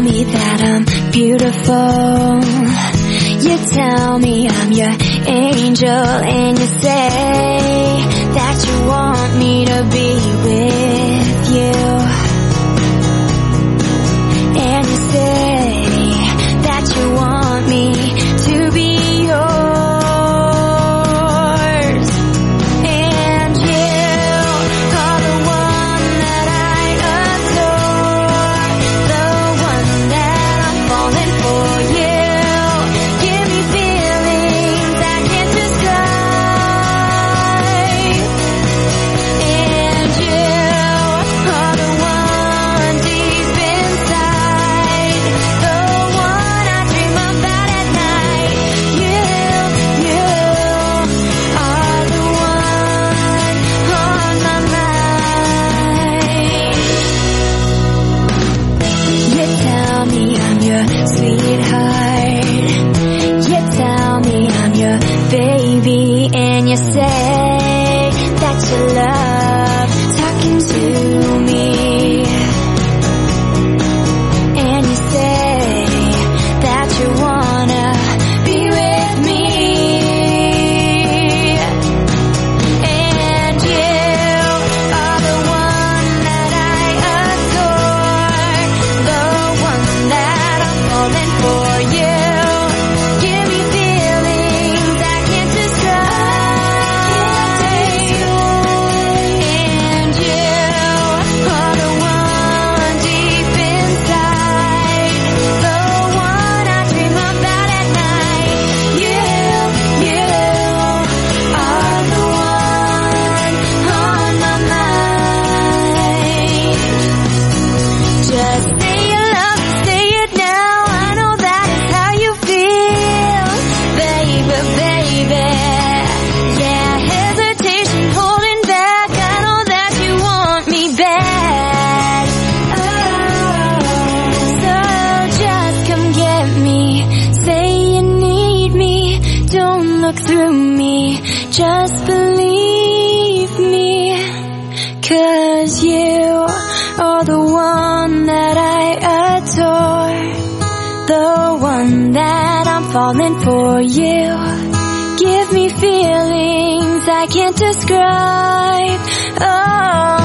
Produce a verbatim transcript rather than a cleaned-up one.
me that I'm beautiful. You tell me I'm your angel, and you say that you want me to be with you. And you say that you want me to be yours. And you are the one that I adore, the one that I'm falling for. You give me feelings I can't describe. And you are the one deep inside, the one I dream about at night. You, you are the one on my mind. You tell me I'm your sweetheart. You tell me I'm your baby, and you say that you love talking to me. And you say that you wanna be with me. And you are the one that I adore, the one that I'm falling for. You give me feelings I can't describe. And you are the one deep inside, the one I dream about at night. You, you are the one on my mind. Just say you love me, say it now. I know that is how you feel, baby, baby. Yeah, hesitation holding back. I know that you want me back. Oh, so just come get me. Say you need me. Don't look through me. Just believe me. 'Cause you are the one that I adore, the one that I'm falling for. You give me feelings I can't describe. Oh.